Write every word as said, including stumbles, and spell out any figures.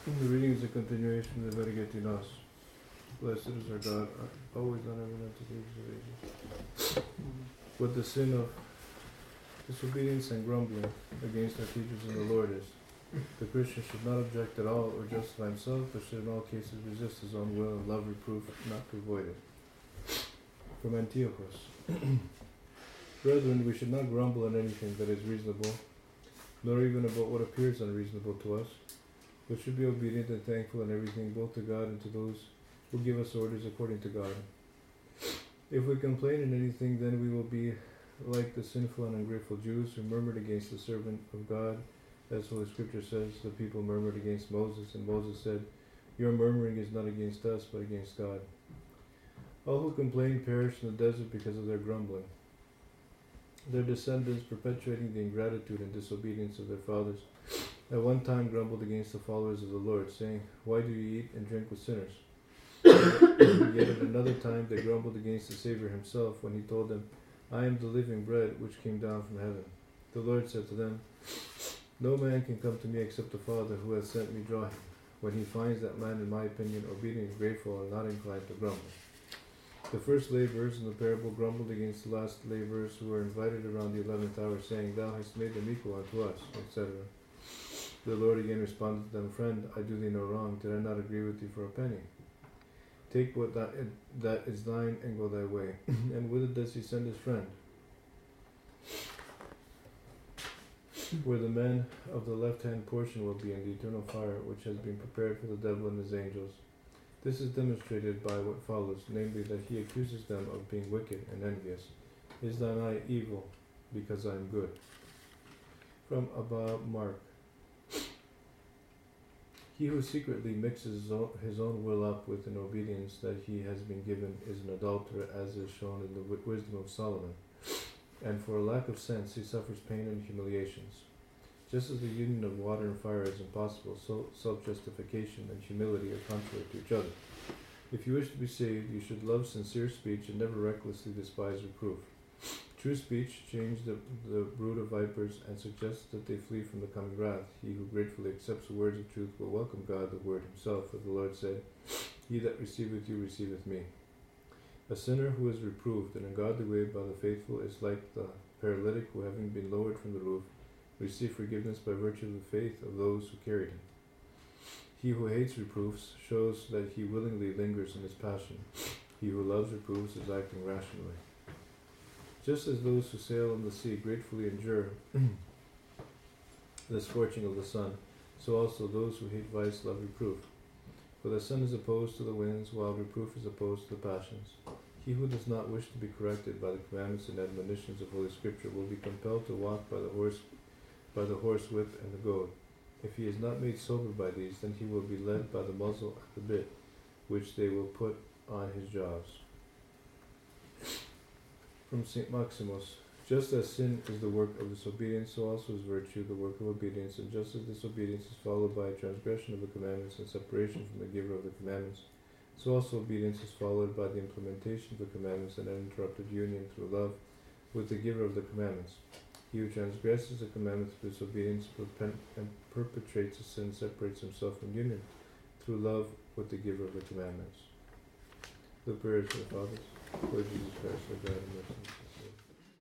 The reading is a continuation of the Verigetinos. Blessed is our God, always on ever and to the ages of ages. What the sin of disobedience and grumbling against our teachers in the Lord is, the Christian should not object at all or justify himself, but should in all cases resist his own will and love reproof, not to avoid it. From Antiochus. Brethren, we should not grumble at anything that is reasonable, nor even about what appears unreasonable to us, but should be obedient and thankful in everything, both to God and to those who give us orders according to God. If we complain in anything, then we will be like the sinful and ungrateful Jews who murmured against the servant of God. As Holy Scripture says, the people murmured against Moses, and Moses said, your murmuring is not against us, but against God. All who complain perish in the desert because of their grumbling. Their descendants, perpetuating the ingratitude and disobedience of their fathers, at one time grumbled against the followers of the Lord, saying, why do you eat and drink with sinners? Yet at another time they grumbled against the Savior himself, when he told them, I am the living bread which came down from heaven. The Lord said to them, no man can come to me except the Father who has sent me draw him, when he finds that man, in my opinion, obedient and grateful and not inclined to grumble. The first laborers in the parable grumbled against the last laborers who were invited around the eleventh hour, saying, thou hast made them equal unto us, et cetera. The Lord again responded to them, friend, I do thee no wrong. Did I not agree with thee for a penny? Take what that, that is thine and go thy way. And whither does he send his friend? Where the men of the left-hand portion will be in the eternal fire, which has been prepared for the devil and his angels. This is demonstrated by what follows, namely that he accuses them of being wicked and envious. Is thine eye evil, because I am good? From Abba Mark. He who secretly mixes his own, his own will up with an obedience that he has been given is an adulterer, as is shown in the w- wisdom of Solomon. And for a lack of sense he suffers pain and humiliations. Just as the union of water and fire is impossible, so self-justification and humility are contrary to each other. If you wish to be saved, you should love sincere speech and never recklessly despise reproof. True speech changes the, the brood of vipers and suggests that they flee from the coming wrath. He who gratefully accepts the words of truth will welcome God, the Word himself, for the Lord said, he that receiveth you receiveth me. A sinner who is reproved in a godly way by the faithful is like the paralytic who, having been lowered from the roof, received forgiveness by virtue of the faith of those who carried him. He who hates reproofs shows that he willingly lingers in his passion. He who loves reproofs is acting rationally. Just as those who sail on the sea gratefully endure the scorching of the sun, so also those who hate vice love reproof. For the sun is opposed to the winds, while reproof is opposed to the passions. He who does not wish to be corrected by the commandments and admonitions of Holy Scripture will be compelled to walk by the horse, by the horse whip and the goad. If he is not made sober by these, then he will be led by the muzzle at the bit, which they will put on his jaws. From Saint Maximus. Just as sin is the work of disobedience, so also is virtue the work of obedience, and just as disobedience is followed by a transgression of the commandments and separation from the giver of the commandments, so also obedience is followed by the implementation of the commandments and uninterrupted union through love with the giver of the commandments. He who transgresses the commandment through disobedience and perpetrates a sin separates himself from union through love with the giver of the commandments. The prayers of the fathers, Lord Jesus Christ, our God and mercy.